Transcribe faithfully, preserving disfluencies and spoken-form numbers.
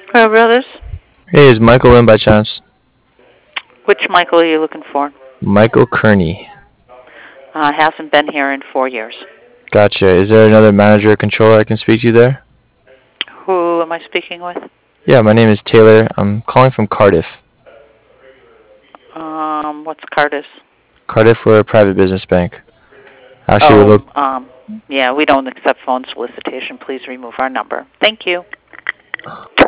Hello, brothers. Hey, is Michael in by chance? Which Michael are you looking for? Michael Kearney. Uh, hasn't been here in four years. Gotcha. Is there another manager or controller I can speak to there? Who am I speaking with? Yeah, my name is Taylor. I'm calling from Cardiff. Um, what's Cardis? Cardiff, we're a private business bank. Actually, we're Oh, look. um, yeah, we don't accept phone solicitation. Please remove our number. Thank you.